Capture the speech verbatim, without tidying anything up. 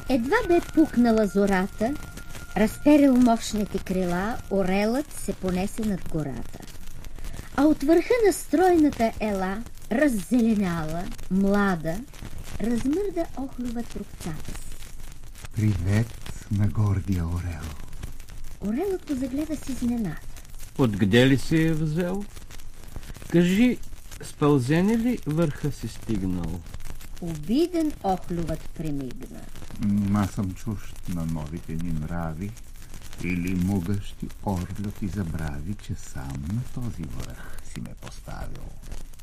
Едва бе пукнала зората, разперил мощните крила, орелът се понесе над гората. А от върха на стройната ела, раззеленяла, млада, размърда охлюва трупцата си. Привет на гордия орел. Орелът го загледа с изненада. Откъде ли си е взел? Кажи, с пълзене ли върха си стигнал? Обиден охлювът примигна. Аз съм чужд на новите ни нрави. Или могъщи орлю ти забрави, че сам на този върх си ме поставил.